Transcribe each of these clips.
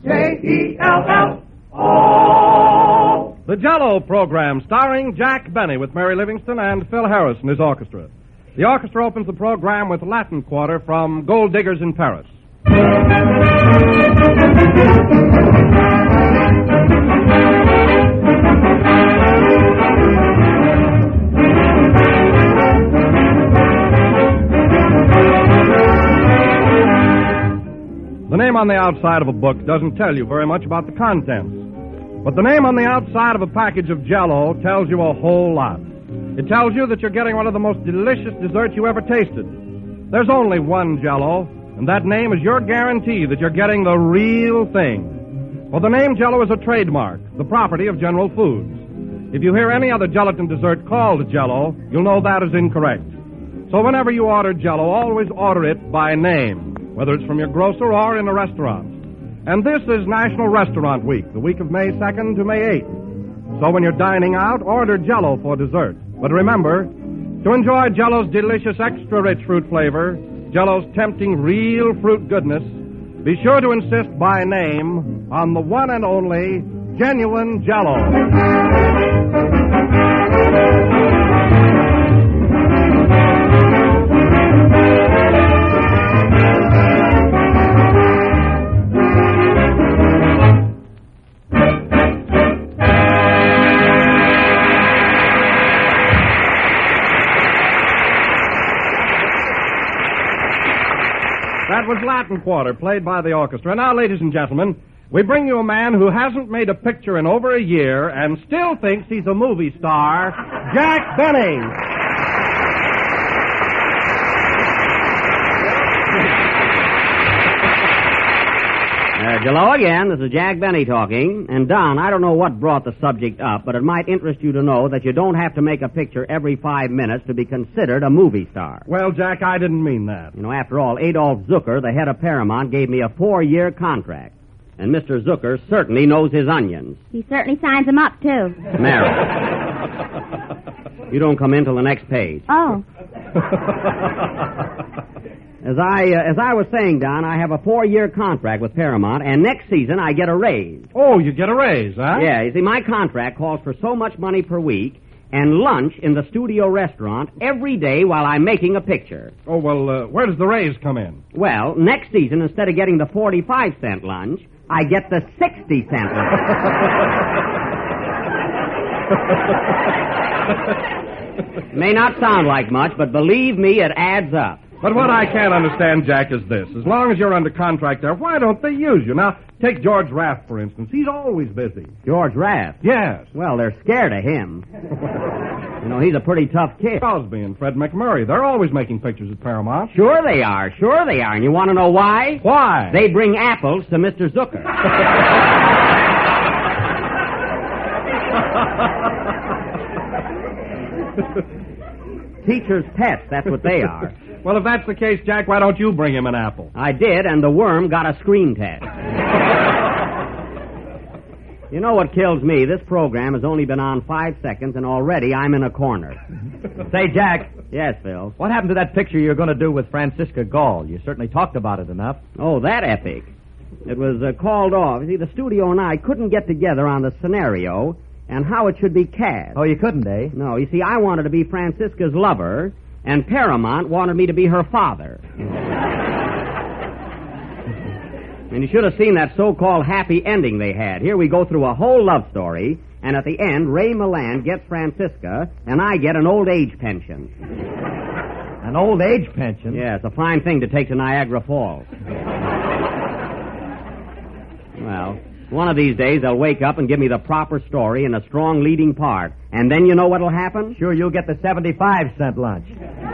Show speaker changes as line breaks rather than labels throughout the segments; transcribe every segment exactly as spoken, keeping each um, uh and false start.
J E L L O.
The Jell-O program, starring Jack Benny with Mary Livingston and Phil Harris and his orchestra. The orchestra opens the program with Latin Quarter from Gold Diggers in Paris. The name on the outside of a book doesn't tell you very much about the contents. But the name on the outside of a package of Jell-O tells you a whole lot. It tells you that you're getting one of the most delicious desserts you ever tasted. There's only one Jell-O, and that name is your guarantee that you're getting the real thing. For the name Jell-O is a trademark, the property of General Foods. If you hear any other gelatin dessert called Jell-O, you'll know that is incorrect. So whenever you order Jell-O, always order it by name, whether it's from your grocer or in a restaurant. And this is National Restaurant Week, the week of May second to May eighth. So when you're dining out, order Jell-O for dessert. But remember, to enjoy Jell-O's delicious extra-rich fruit flavor, Jell-O's tempting real fruit goodness, be sure to insist by name on the one and only genuine Jell-O. That was Latin Quarter, played by the orchestra. Now, ladies and gentlemen, we bring you a man who hasn't made a picture in over a year and still thinks he's a movie star, Jack Benny.
Uh, hello again. This is Jack Benny talking. And, Don, I don't know what brought the subject up, but it might interest you to know that you don't have to make a picture every five minutes to be considered a movie star.
Well, Jack, I didn't mean that.
You know, after all, Adolf Zucker, the head of Paramount, gave me a four-year contract. And Mister Zucker certainly knows his onions.
He certainly signs them up, too.
Mary. You don't come in till the next page.
Oh.
As I uh, as I was saying, Don, I have a four-year contract with Paramount, and next season I get a raise.
Oh, you get a raise, huh?
Yeah, you see, my contract calls for so much money per week and lunch in the studio restaurant every day while I'm making a picture.
Oh, well, uh, where does the raise come in?
Well, next season, instead of getting the forty-five cent lunch, I get the sixty cent lunch. May not sound like much, but believe me, it adds up.
But what I can't understand, Jack, is this. As long as you're under contract there, why don't they use you? Now, take George Raft, for instance. He's always busy.
George Raft?
Yes.
Well, they're scared of him. You know, he's a pretty tough kid.
Crosby and Fred McMurray, they're always making pictures at Paramount.
Sure they are. Sure they are. And you want to know why?
Why?
They bring apples to Mister Zucker. Teacher's pets, that's what they are.
Well, if that's the case, Jack, why don't you bring him an apple?
I did, and the worm got a screen test. You know what kills me? This program has only been on five seconds, and already I'm in a corner.
Say, Jack.
Yes, Phil?
What happened to that picture you're going to do with Francisca Gall? You certainly talked about it enough.
Oh, that epic. It was uh, called off. You see, the studio and I couldn't get together on the scenario and how it should be cast.
Oh, you couldn't, eh?
No, you see, I wanted to be Francisca's lover, and Paramount wanted me to be her father. And you should have seen that so-called happy ending they had. Here we go through a whole love story, and at the end, Ray Milland gets Francisca, and I get an old age pension.
An old age pension?
Yeah, it's a fine thing to take to Niagara Falls. Well, one of these days they'll wake up and give me the proper story and a strong leading part. And then you know what'll happen?
Sure, you'll get the seventy-five cent lunch.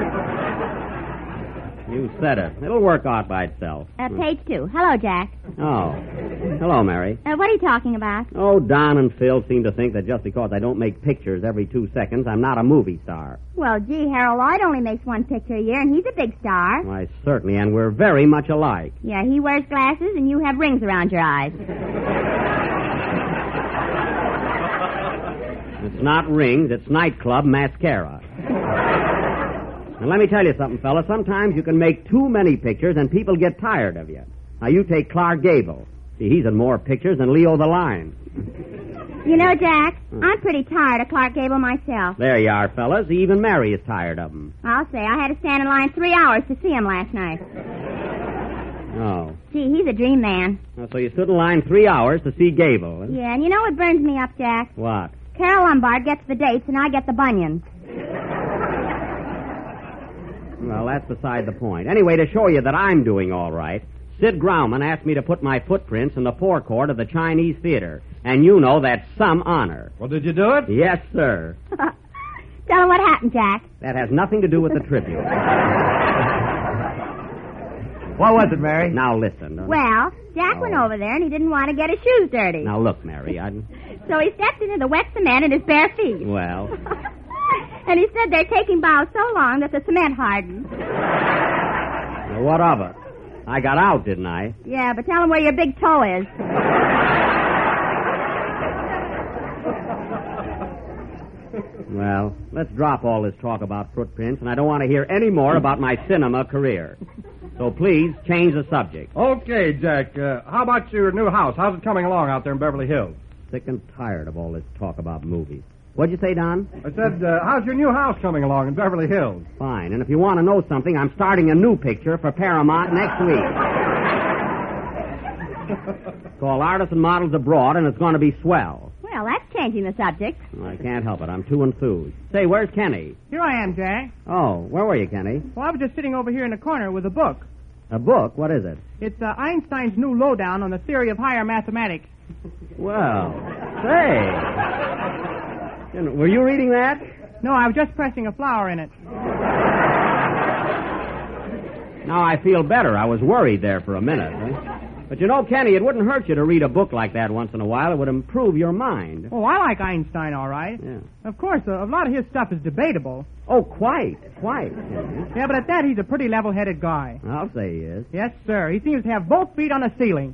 You said it. It'll work out by itself.
Uh, page two. Hello, Jack.
Oh. Hello, Mary.
Uh, what are you talking about?
Oh, Don and Phil seem to think that just because I don't make pictures every two seconds, I'm not a movie star.
Well, gee, Harold Lloyd only makes one picture a year, and he's a big star.
Why, certainly, and we're very much alike.
Yeah, he wears glasses, and you have rings around your eyes.
It's not rings, it's nightclub mascara. Now, let me tell you something, fella. Sometimes you can make too many pictures and people get tired of you. Now, you take Clark Gable. See, he's in more pictures than Leo the Lion.
You know, Jack, I'm pretty tired of Clark Gable myself.
There you are, fellas. Even Mary is tired of him.
I'll say, I had to stand in line three hours to see him last night.
Oh.
Gee, he's a dream man.
Well, so you stood in line three hours to see Gable. Huh?
Yeah, and you know what burns me up, Jack?
What?
Carol Lombard gets the dates, and I get the bunions.
Well, that's beside the point. Anyway, to show you that I'm doing all right, Sid Grauman asked me to put my footprints in the forecourt of the Chinese Theater. And you know that's some honor.
Well, did you do it?
Yes, sir.
Tell him what happened, Jack.
That has nothing to do with the tribute.
What was it, Mary?
Now, listen.
Well, Jack
Oh.
went over there, and he didn't want to get his shoes dirty.
Now, look, Mary, I...
So he stepped into the wet cement in his bare feet.
Well...
And he stood there taking bows so long that the cement hardened.
Well, what of it? I got out, didn't I?
Yeah, but tell him where your big toe is.
Well, let's drop all this talk about footprints, and I don't want to hear any more about my cinema career. So please, change the subject.
Okay, Jack. Uh, how about your new house? How's it coming along out there in Beverly Hills?
Sick and tired of all this talk about movies. What'd you say, Don?
I said, uh, how's your new house coming along in Beverly Hills?
Fine. And if you want to know something, I'm starting a new picture for Paramount next week. It's called Artists and Models Abroad, and it's going to be swell.
Well, that's changing the subject.
I can't help it. I'm too enthused. Say, where's Kenny?
Here I am, Jack.
Oh, where were you, Kenny?
Well, I was just sitting over here in the corner with a book.
A book? What is it?
It's uh, Einstein's new lowdown on the theory of higher mathematics.
Well, say. You know, were you reading that?
No, I was just pressing a flower in it.
Now I feel better. I was worried there for a minute. Eh? But you know, Kenny, it wouldn't hurt you to read a book like that once in a while. It would improve your mind.
Oh, I like Einstein, all right.
Yeah.
Of course, a, a lot of his stuff is debatable.
Oh, quite, quite. Kenny.
Yeah, but at that, he's a pretty level-headed guy.
I'll say he is.
Yes, sir. He seems to have both feet on the ceiling.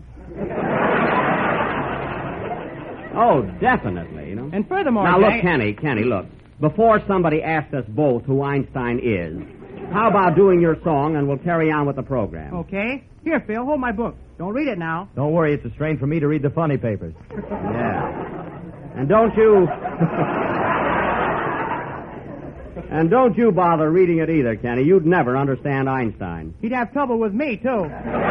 Oh, definitely, you know.
And furthermore,
Now,
Jack...
look, Kenny, Kenny, look. Before somebody asks us both who Einstein is, how about doing your song and we'll carry on with the program?
Okay. Here, Phil, hold my book. Don't read it now.
Don't worry, it's a strain for me to read the funny papers.
Yeah. And don't you... and don't you bother reading it either, Kenny. You'd never understand Einstein.
He'd have trouble with me, too.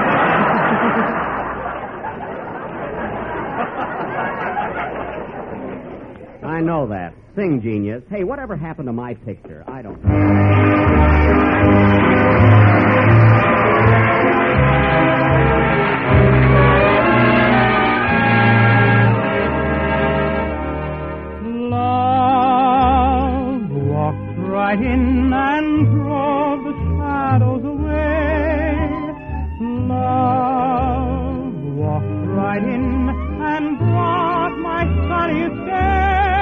I know that. Sing, genius. Hey, whatever happened to my picture? I don't know.
Love walked right in and drove the shadows away. Love walked right in and brought my sunniest day.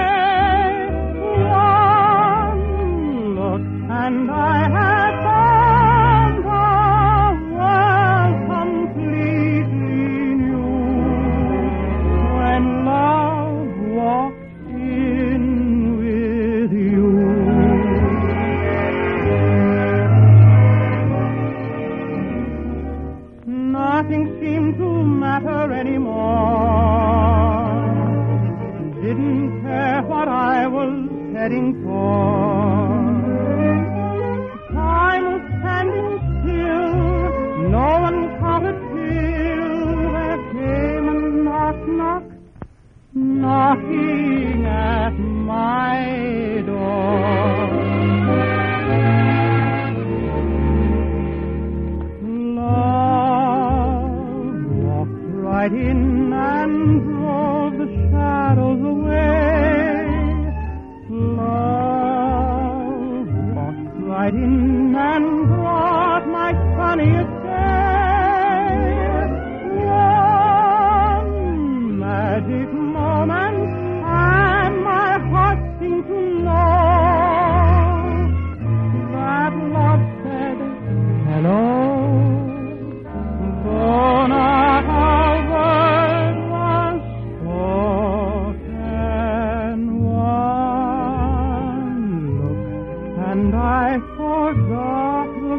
One look and I had found a world completely new. When love walks in with you. Nothing seemed to matter anymore. Didn't care what I was heading for. Time was standing still. No one counted till there came a knock, knock, knocking at my door. Love walked right in and drove the shadows away. Love walked right in and brought my sunniest day. One magic moment, and my heart seemed to know that love said hello. Though not a word was spoken, one look, and I forgot the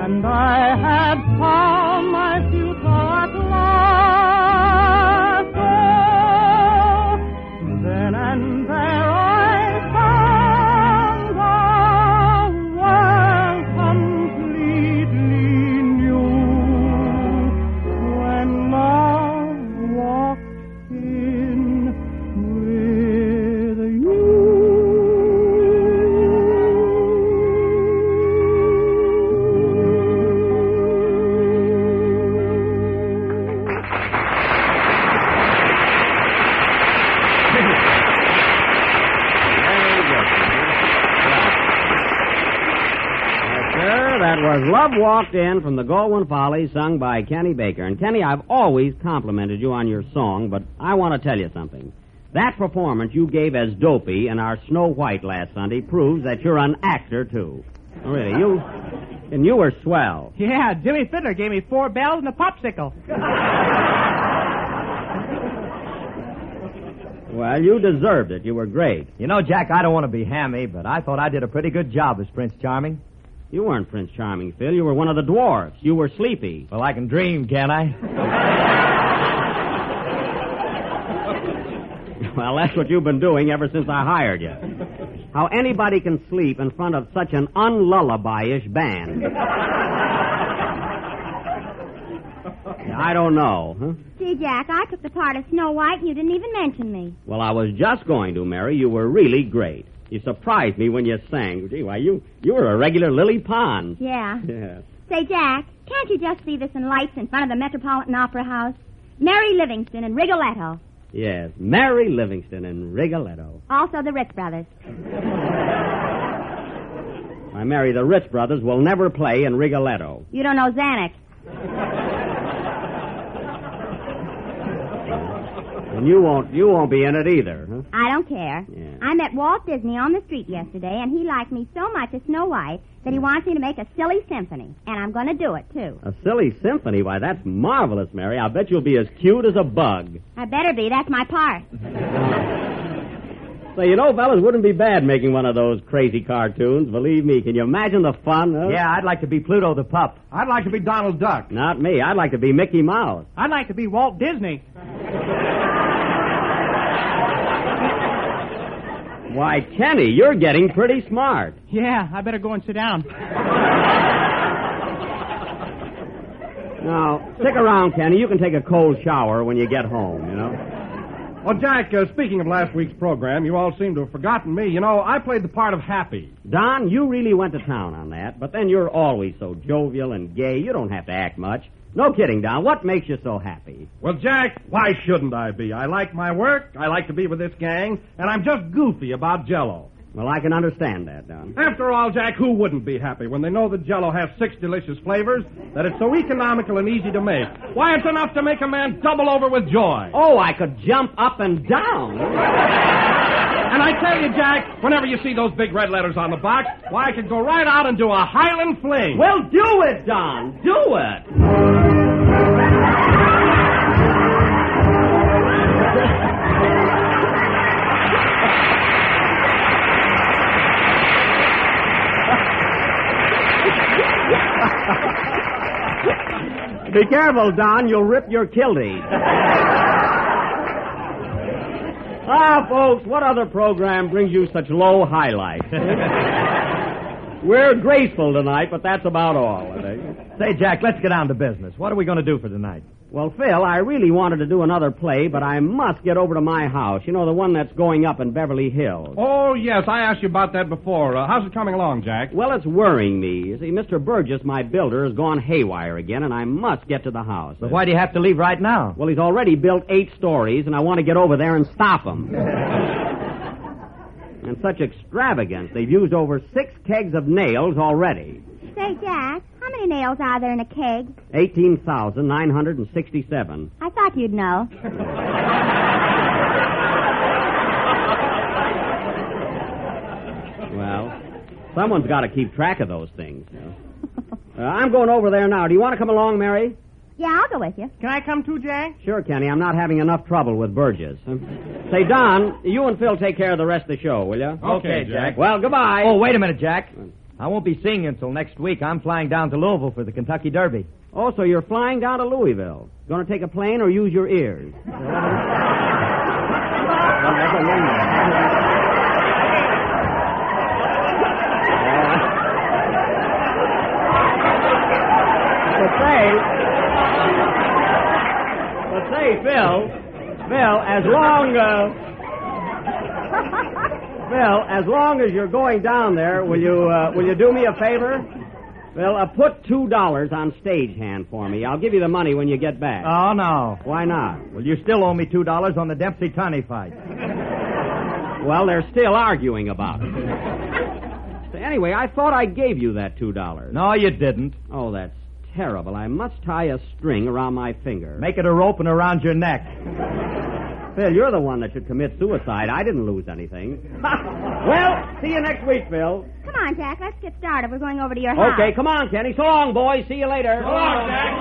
and I had found my future at last. Oh, then and there I found a world completely new. When love walked in with you.
That was Love Walked In from the Goldwyn Follies, sung by Kenny Baker. And, Kenny, I've always complimented you on your song, but I want to tell you something. That performance you gave as Dopey in our Snow White last Sunday proves that you're an actor, too. Really, you... And you were swell.
Yeah, Jimmy Fiddler gave me four bells and a popsicle.
Well, you deserved it. You were great.
You know, Jack, I don't want to be hammy, but I thought I did a pretty good job as Prince Charming.
You weren't Prince Charming, Phil. You were one of the dwarfs. You were Sleepy.
Well, I can dream, can't I?
Well, that's what you've been doing ever since I hired you. How anybody can sleep in front of such an unlullaby-ish band. I don't know. Huh?
Gee, Jack, I took the part of Snow White and you didn't even mention me.
Well, I was just going to, Mary. You were really great. You surprised me when you sang. Gee, why, you, you were a regular Lily Pond.
Yeah.
Yeah.
Say, Jack, can't you just see this in lights in front of the Metropolitan Opera House? Mary Livingston and Rigoletto.
Yes, Mary Livingston and Rigoletto.
Also the Ritz Brothers.
Why, Mary, the Ritz Brothers will never play in Rigoletto.
You don't know Zanuck.
And you won't you won't be in it either, huh?
I don't care.
Yeah.
I met Walt Disney on the street yesterday, and he liked me so much as Snow White that he wants me to make a silly symphony. And I'm going to do it, too.
A silly symphony? Why, that's marvelous, Mary. I'll bet you'll be as cute as a bug.
I better be. That's my part.
So, you know, fellas, wouldn't be bad making one of those crazy cartoons. Believe me. Can you imagine the fun? Huh?
Yeah, I'd like to be Pluto the pup.
I'd like to be Donald Duck.
Not me. I'd like to be Mickey Mouse.
I'd like to be Walt Disney.
Why, Kenny, you're getting pretty smart.
Yeah, I better go and sit down.
Now, stick around, Kenny. You can take a cold shower when you get home, you know.
Well, Jack, uh, speaking of last week's program, you all seem to have forgotten me. You know, I played the part of Happy.
Don, you really went to town on that, but then you're always so jovial and gay, you don't have to act much. No kidding, Don. What makes you so happy?
Well, Jack, why shouldn't I be? I like my work, I like to be with this gang, and I'm just goofy about Jell-O.
Well, I can understand that, Don.
After all, Jack, who wouldn't be happy when they know that Jell-O has six delicious flavors, that it's so economical and easy to make? Why, it's enough to make a man double over with joy.
Oh, I could jump up and down.
And I tell you, Jack, whenever you see those big red letters on the box, why, I could go right out and do a Highland fling.
Well, do it, Don. Do it. Be careful, Don. You'll rip your kilties. Ah, folks, what other program brings you such low highlights? We're graceful tonight, but that's about all, I think.
Say, Jack, let's get down to business. What are we going to do for tonight?
Well, Phil, I really wanted to do another play, but I must get over to my house. You know, the one that's going up in Beverly Hills.
Oh, yes, I asked you about that before. Uh, how's it coming along, Jack?
Well, it's worrying me. You see, Mister Burgess, my builder, has gone haywire again, and I must get to the house.
But why do you have to leave right now?
Well, he's already built eight stories, and I want to get over there and stop him. And such extravagance. They've used over six kegs of nails already.
Say, Jack, how many nails are there in a keg?
eighteen thousand nine hundred sixty-seven.
I thought you'd know.
Well, someone's got to keep track of those things. You know. uh, I'm going over there now. Do you want to come along, Mary?
Yeah, I'll go with you.
Can I come too, Jack?
Sure, Kenny. I'm not having enough trouble with Burgess. Um, say, Don, you and Phil take care of the rest of the show, will you?
Okay, Jack.
Well, goodbye.
Oh, wait a minute, Jack. I won't be seeing you until next week. I'm flying down to Louisville for the Kentucky Derby.
Oh, so you're flying down to Louisville. Going to take a plane or use your ears? But say, but say, Phil, Phil, as long, uh, Phil, as long as you're going down there, will you, uh, will you do me a favor? Phil, uh, put two dollars on stagehand for me. I'll give you the money when you get back.
Oh, no.
Why not?
Well, you still owe me two dollars on the Dempsey-Tunney fight.
Well, they're still arguing about it. So anyway, I thought I gave you that two dollars.
No, you didn't.
Oh, that's terrible. I must tie a string around my finger.
Make it a rope and around your neck.
Phil, you're the one that should commit suicide. I didn't lose anything. Well, see you next week, Phil.
Come on, Jack. Let's get started. We're going over to your house.
Okay, come on, Kenny. So long, boys. See you later.
So long, Jack.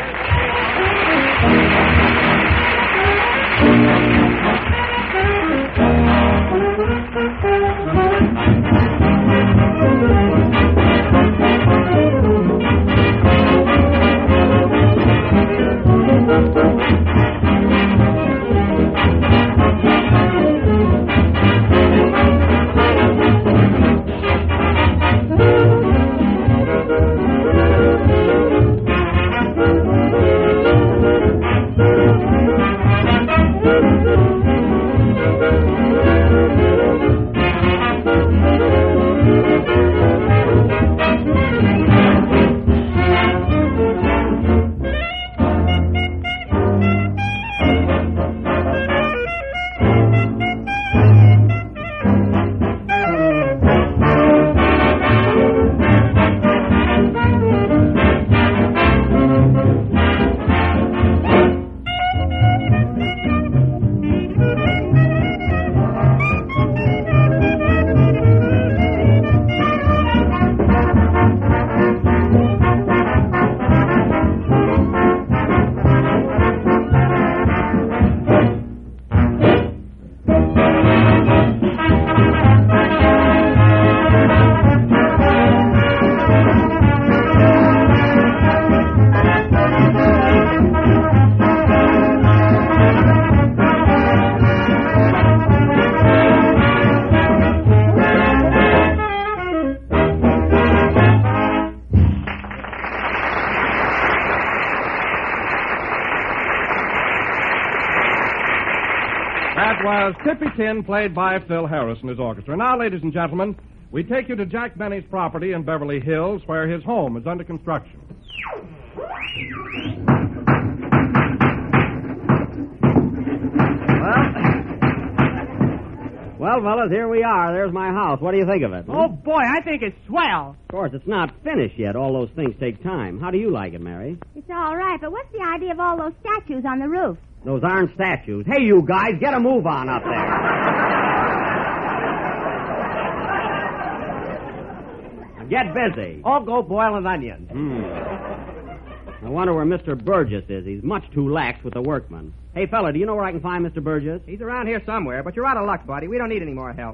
That was Tippy Tin, played by Phil Harris and his orchestra. Now, ladies and gentlemen, we take you to Jack Benny's property in Beverly Hills, where his home is under construction.
Well, well, fellas, here we are. There's my house. What do you think of it? hmm?
Oh, boy, I think it's swell.
Of course, it's not finished yet. All those things take time. How do you like it, Mary?
It's all right, but what's the idea of all those statues on the roof?
Those aren't statues. Hey, you guys, get a move on up there. Now get busy.
I'll go boiling onions.
Hmm. I wonder where Mister Burgess is. He's much too lax with the workmen. Hey, fella, do you know where I can find Mister Burgess?
He's around here somewhere, but you're out of luck, buddy. We don't need any more help.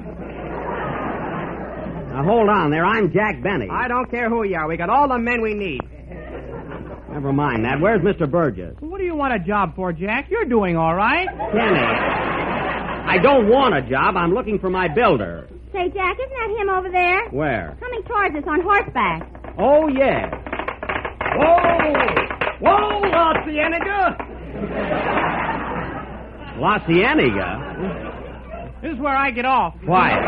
Now, hold on there. I'm Jack Benny.
I don't care who you are. We got all the men we need.
Never mind that. Where's Mister Burgess?
What do you want a job for, Jack? You're doing all right.
Kenny, I don't want a job. I'm looking for my builder.
Say, Jack, isn't that him over there?
Where?
Coming towards us on horseback.
Oh, yeah.
Whoa! Whoa, La Cienega!
La Cienega?
This is where I get off.
Quiet.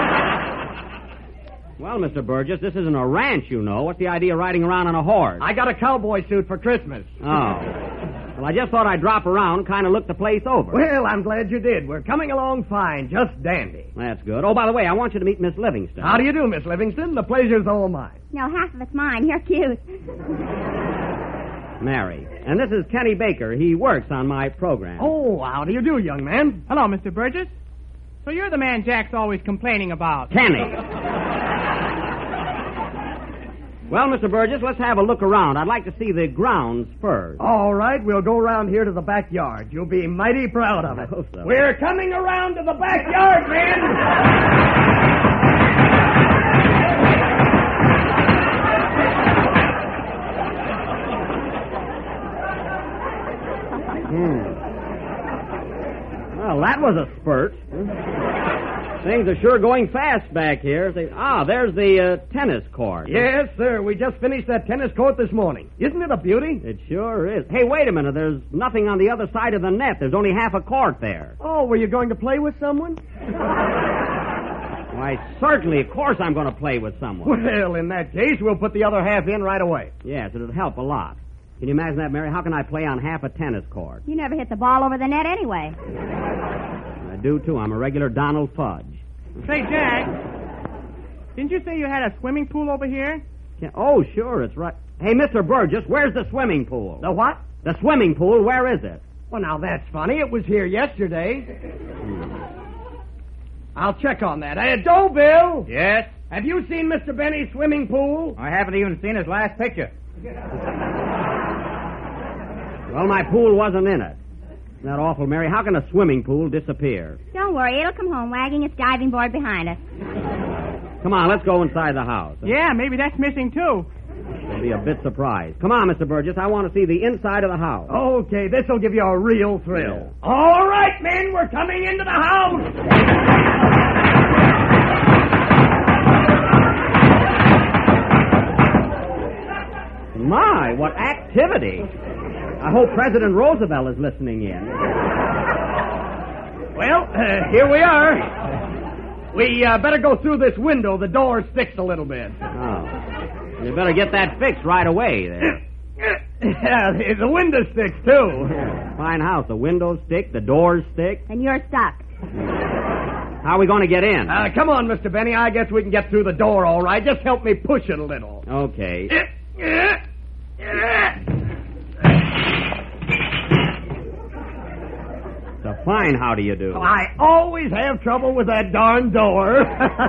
Well, Mister Burgess, this isn't a ranch, you know. What's the idea of riding around on a horse?
I got a cowboy suit for Christmas.
Oh. Well, I just thought I'd drop around and kind of look the place over.
Well, I'm glad you did. We're coming along fine. Just dandy.
That's good. Oh, by the way, I want you to meet Miss Livingston.
How do you do, Miss Livingston? The pleasure's all mine.
No, half of it's mine. You're cute.
Mary. And this is Kenny Baker. He works on my program.
Oh, how do you do, young man?
Hello, Mister Burgess. So you're the man Jack's always complaining about.
Kenny. Well, Mister Burgess, let's have a look around. I'd like to see the grounds first.
All right, we'll go around here to the backyard. You'll be mighty proud of it.
hope so.
We're coming around to the backyard, men!
that was a spurt. Things are sure going fast back here. They, ah, there's the uh, tennis court.
Yes, sir. We just finished that tennis court this morning. Isn't it a beauty?
It sure is. Hey, wait a minute. There's nothing on the other side of the net. There's only half a court there.
Oh, were you going to play with someone?
Why, certainly. Of course I'm going to play with someone.
Well, in that case, we'll put the other half in right away.
Yes, it'll help a lot. Can you imagine that, Mary? How can I play on half a tennis court?
You never hit the ball over the net anyway.
I do, too. I'm a regular Donald Fudge.
Say, Jack, didn't you say you had a swimming pool over here?
Yeah, oh, sure, it's right. Hey, Mister Burgess, where's the swimming pool?
The what?
The swimming pool, where is it?
Well, now, that's funny. It was here yesterday. Hmm. I'll check on that. Uh, Bill.
Yes?
Have you seen Mister Benny's swimming pool?
I haven't even seen his last picture.
Well, my pool wasn't in it. Isn't that awful, Mary? How can a swimming pool disappear?
Don't worry, it'll come home wagging its diving board behind us.
Come on, let's go inside the house.
Yeah, maybe that's missing, too.
I'll be a bit surprised. Come on, Mister Burgess. I want to see the inside of the house.
Okay, this'll give you a real thrill. Yeah. All right, men, we're coming into the house.
My, what activity. I hope President Roosevelt is listening in.
Well, uh, here we are. We uh, better go through this window. The door sticks a little bit.
Oh. You better get that fixed right away there.
Yeah, the window sticks, too.
Fine house. The windows stick, the doors stick.
And you're stuck.
How are we going to get in?
Uh, come on, Mister Benny. I guess we can get through the door all right. Just help me push it a little.
Okay. It's a fine how do you do.
Oh, I always have trouble with that darn door.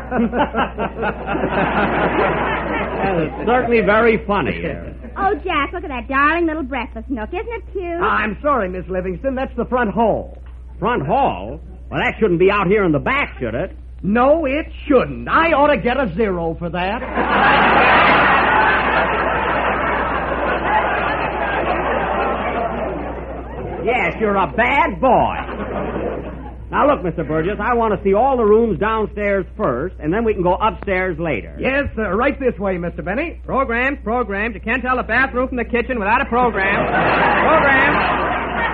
Well, it's certainly very funny here.
Oh, Jack, look at that darling little breakfast nook. Isn't it cute?
I'm sorry, Miss Livingston. That's the front hall.
Front hall? Well, that shouldn't be out here in the back, should it?
No, it shouldn't. I ought to get a zero for that.
Yes, you're a bad boy. Now, look, Mister Burgess, I want to see all the rooms downstairs first, and then we can go upstairs later.
Yes, sir. Right this way, Mister Benny.
Programs, programs. You can't tell a bathroom from the kitchen without a program. Program.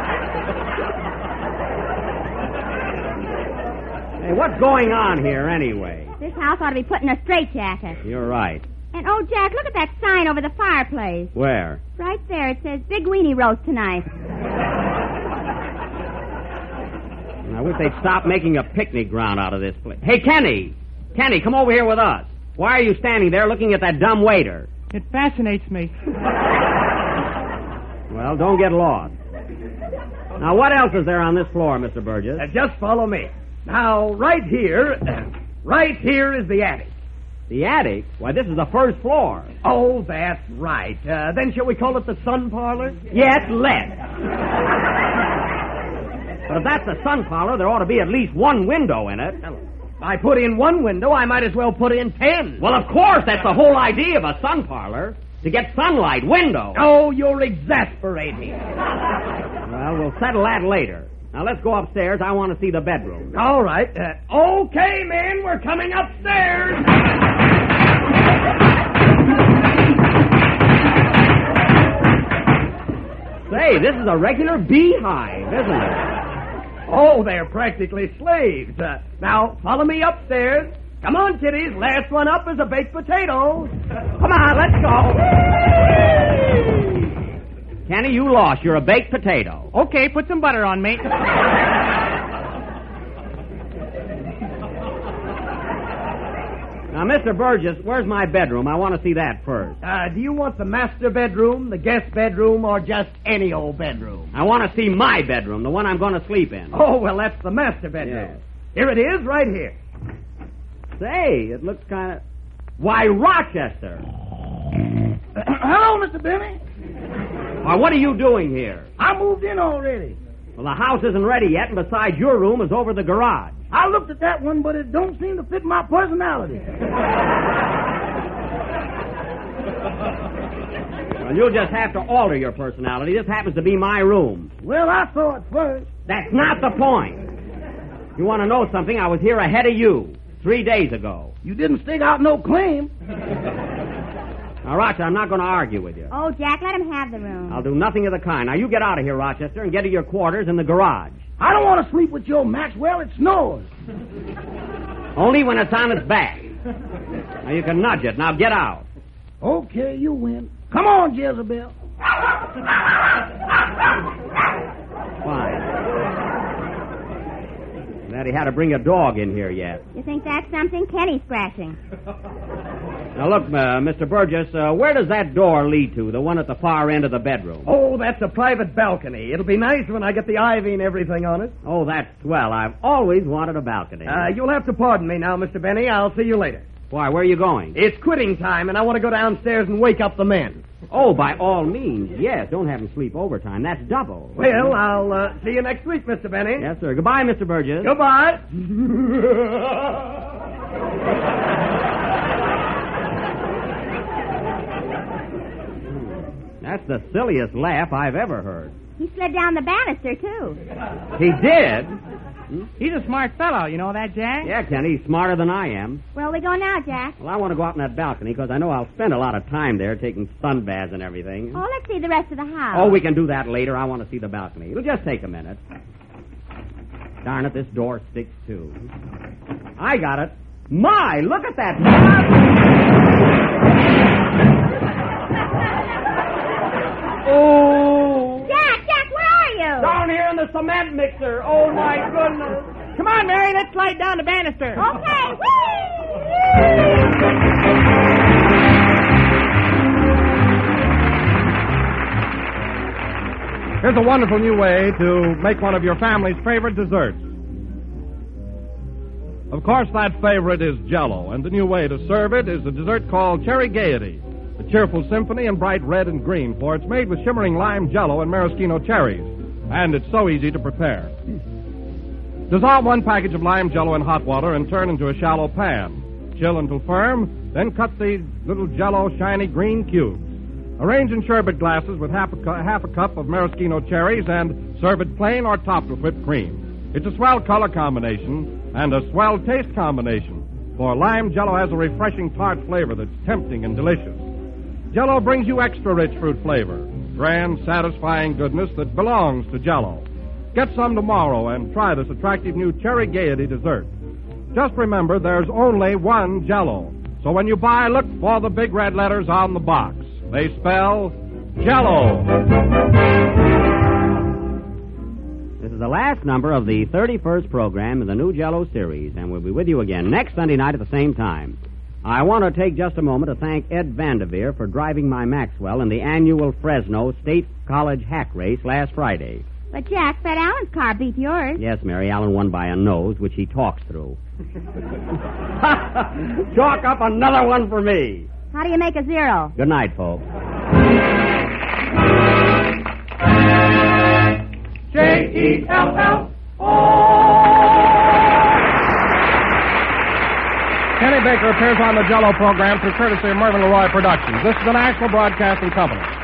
Hey, what's going on here, anyway?
This house ought to be put in a straitjacket.
You're right.
And, oh, Jack, look at that sign over the fireplace.
Where?
Right there. It says Big Weenie Roast tonight.
I wish they'd stop making a picnic ground out of this place. Hey, Kenny! Kenny, come over here with us. Why are you standing there looking at that dumb waiter?
It fascinates me.
Well, don't get lost. Now, what else is there on this floor, Mister Burgess?
Uh, just follow me. Now, right here, right here is the attic.
The attic? Why, this is the first floor.
Oh, that's right. Uh, then shall we call it the sun parlor?
Yes, let's. But if that's the sun parlor, there ought to be at least one window in it.
If I put in one window, I might as well put in ten.
Well, of course, that's the whole idea of a sun parlor. To get sunlight, window.
Oh, you're exasperating.
Well, we'll settle that later. Now, let's go upstairs. I want to see the bedroom.
All right. Uh, okay, men, we're coming upstairs.
Say, this is a regular beehive, isn't it?
Oh, they're practically slaves. Uh, now, follow me upstairs. Come on, kiddies. Last one up is a baked potato.
Come on, let's go. Kenny, you lost. You're a baked potato.
Okay, put some butter on me.
Now, Mister Burgess, where's my bedroom? I want to see that first.
Uh, do you want the master bedroom, the guest bedroom, or just any old bedroom?
I want to see my bedroom, the one I'm going to sleep in.
Oh, well, that's the master bedroom.
Yes.
Here it is, right here.
Say, it looks kind of... Why, Rochester!
Uh, hello, Mister Benny.
Why, what are you doing here?
I moved in already.
Well, the house isn't ready yet, and besides, your room is over the garage.
I looked at that one, but it don't seem to fit my personality.
Well, you'll just have to alter your personality. This happens to be my room.
Well, I saw it first.
That's not the point. You want to know something? I was here ahead of you three days ago.
You didn't stick out no claim.
Now, Rochester, I'm not going to argue with you.
Oh, Jack, let him have the room.
I'll do nothing of the kind. Now, you get out of here, Rochester, and get to your quarters in the garage.
I don't want to sleep with your Maxwell. It snores.
Only when it's on its back. Now, you can nudge it. Now, get out.
Okay, you win. Come on, Jezebel.
Fine. Daddy had to bring a dog in here yet.
You think that's something? Kenny's scratching.
Now, look, uh, Mister Burgess, uh, where does that door lead to, the one at the far end of the bedroom?
Oh, that's a private balcony. It'll be nice when I get the ivy and everything on it.
Oh, that's swell. I've always wanted a balcony.
Uh, you'll have to pardon me now, Mister Benny. I'll see you later.
Why, where are you going?
It's quitting time, and I want to go downstairs and wake up the men.
Oh, by all means, yes. Don't have them sleep overtime. That's double.
Well, I'll uh, see you next week, Mister Benny.
Yes, sir. Goodbye, Mister Burgess.
Goodbye.
That's the silliest laugh I've ever heard.
He slid down the banister, too.
He did?
He's a smart fellow, you know that, Jack?
Yeah, Kenny, he's smarter than I am.
Where we go now, Jack?
Well, I want to go out on that balcony because I know I'll spend a lot of time there taking sun baths and everything.
Oh, let's see the rest of the house.
Oh, we can do that later. I want to see the balcony. It'll just take a minute. Darn it, this door sticks too. I got it. My, look at that. Oh.
Jack, Jack, where are you?
Down here in the cement mixer. Oh, my goodness.
Come on, Mary, let's slide down the banister.
Okay. Whee!
Here's a wonderful new way to make one of your family's favorite desserts. Of course, that favorite is Jell-O, and the new way to serve it is a dessert called Cherry Gaiety, a cheerful symphony in bright red and green, for it's made with shimmering lime Jell-O and maraschino cherries, and it's so easy to prepare. Dissolve one package of lime Jell-O in hot water and turn into a shallow pan. Chill until firm, then cut the little Jell-O shiny green cubes. Arrange in sherbet glasses with half a, cu- half a cup of maraschino cherries and serve it plain or topped with whipped cream. It's a swell color combination and a swell taste combination, for lime Jell-O has a refreshing tart flavor that's tempting and delicious. Jell-O brings you extra rich fruit flavor, grand, satisfying goodness that belongs to Jell-O. Get some tomorrow and try this attractive new Cherry Gaiety dessert. Just remember, there's only one Jell-O, so when you buy, look for the big red letters on the box. They spell Jell-O.
This is the last number of the thirty-first program in the new Jell-O series, and we'll be with you again next Sunday night at the same time. I want to take just a moment to thank Ed Vanderveer for driving my Maxwell in the annual Fresno State College hack race last Friday.
But, Jack, Fred Allen's car beat yours.
Yes, Mary Allen won by a nose, which he talks through. Chalk up another one for me.
How do you make a zero?
Good night, folks.
J E L L O.
Kenny Baker appears on the Jell-O program through courtesy of Mervyn LeRoy Productions. This is the National Broadcasting Company.